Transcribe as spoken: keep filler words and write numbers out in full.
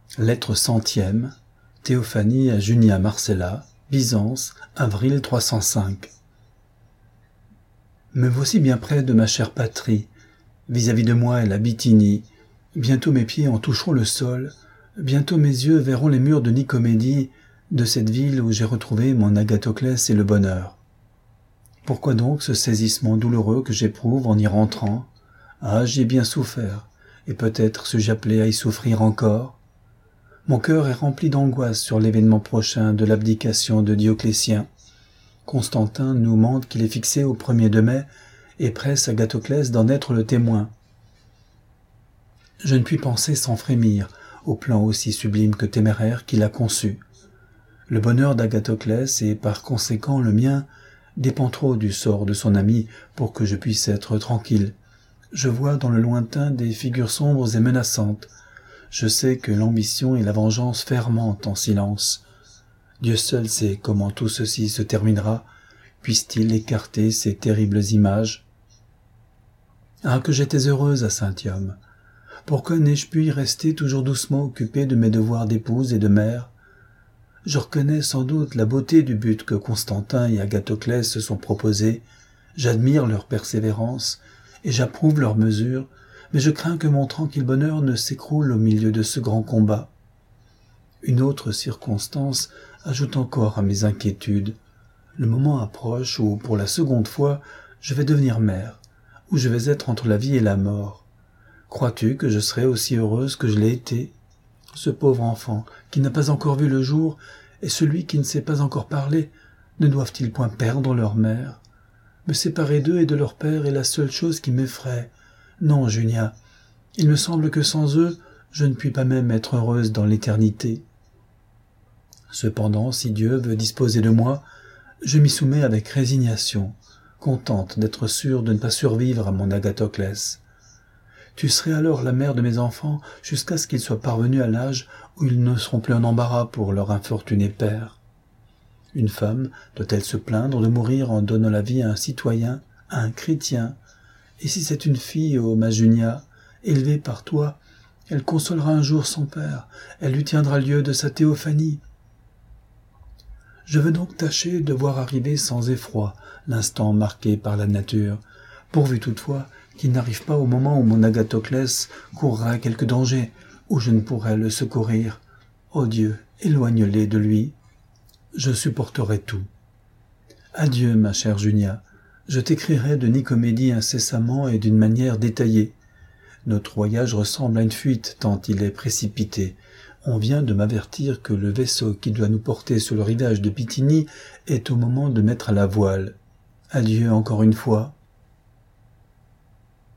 Lettre centième, Théophanie à Junia Marcella, Byzance, avril trois cent cinq. Me voici bien près de ma chère patrie, vis-à-vis de moi est la Bithynie, bientôt mes pieds en toucheront le sol, bientôt mes yeux verront les murs de Nicomédie, de cette ville où j'ai retrouvé mon Agathoclès et le bonheur. Pourquoi donc ce saisissement douloureux que j'éprouve en y rentrant? Ah, j'y ai bien souffert, et peut-être suis-je appelé à y souffrir encore. Mon cœur est rempli d'angoisse sur l'événement prochain de l'abdication de Dioclétien. Constantin nous mande qu'il est fixé au premier de mai et presse Agathoclès d'en être le témoin. Je ne puis penser sans frémir au plan aussi sublime que téméraire qu'il a conçu. Le bonheur d'Agathoclès et par conséquent le mien dépend trop du sort de son ami pour que je puisse être tranquille. Je vois dans le lointain des figures sombres et menaçantes. Je sais que l'ambition et la vengeance fermentent en silence. Dieu seul sait comment tout ceci se terminera, puisse-t-il écarter ces terribles images. Ah, que j'étais heureuse à Saint-Iome! Pourquoi n'ai-je pu y rester toujours doucement occupée de mes devoirs d'épouse et de mère? Je reconnais sans doute la beauté du but que Constantin et Agathoclès se sont proposés, j'admire leur persévérance, et j'approuve leurs mesures, mais je crains que mon tranquille bonheur ne s'écroule au milieu de ce grand combat. Une autre circonstance ajoute encore à mes inquiétudes. Le moment approche où, pour la seconde fois, je vais devenir mère, où je vais être entre la vie et la mort. Crois-tu que je serai aussi heureuse que je l'ai été? Ce pauvre enfant, qui n'a pas encore vu le jour, et celui qui ne sait pas encore parler, ne doivent-ils point perdre leur mère? Me séparer d'eux et de leur père est la seule chose qui m'effraie. Non, Junia, il me semble que sans eux, je ne puis pas même être heureuse dans l'éternité. Cependant, si Dieu veut disposer de moi, je m'y soumets avec résignation, contente d'être sûre de ne pas survivre à mon Agathoclès. Tu serais alors la mère de mes enfants jusqu'à ce qu'ils soient parvenus à l'âge où ils ne seront plus en embarras pour leur infortuné père. Une femme doit-elle se plaindre de mourir en donnant la vie à un citoyen, à un chrétien? Et si c'est une fille, ô ma Junia, élevée par toi, elle consolera un jour son père, elle lui tiendra lieu de sa théophanie. Je veux donc tâcher de voir arriver sans effroi l'instant marqué par la nature, pourvu toutefois qu'il n'arrive pas au moment où mon Agathoclès courra quelque danger, où je ne pourrai le secourir. Ô Dieu, éloigne-les de lui. Je supporterai tout. Adieu, ma chère Junia. Je t'écrirai de Nicomédie incessamment et d'une manière détaillée. Notre voyage ressemble à une fuite tant il est précipité. On vient de m'avertir que le vaisseau qui doit nous porter sur le rivage de Bithynie est au moment de mettre à la voile. Adieu encore une fois.